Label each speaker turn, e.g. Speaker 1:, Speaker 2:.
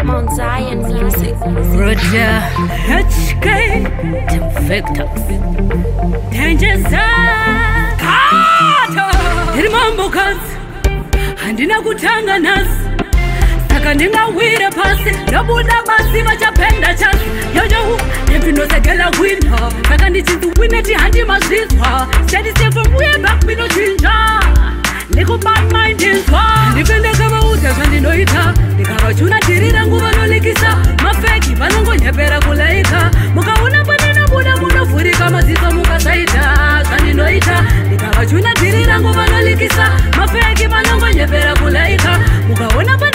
Speaker 1: Mount Zion Music.
Speaker 2: Roger HK Tim Victor Danger Zone Kato Irmambo Kazi Handina kutanga nasi Saka ndingawira pasi Ndabuda basi vachapenda chasi Yojo Nepinosekela winner Saka ndichintu wineti handi mazizwa Steady stay from way back mino chinja Niko bad mind inswa Ndipende kama utazwa ndinoita Nikavachuna tirira nguva nolikisa Mafeki vanongo nyepera kulaika Mukauna panena buda munofurika mazizo mukasaita Zandinoita Nikavachuna tirira nguva nolikisa Mafeki vanongo nyepera kulaika Mukauna panena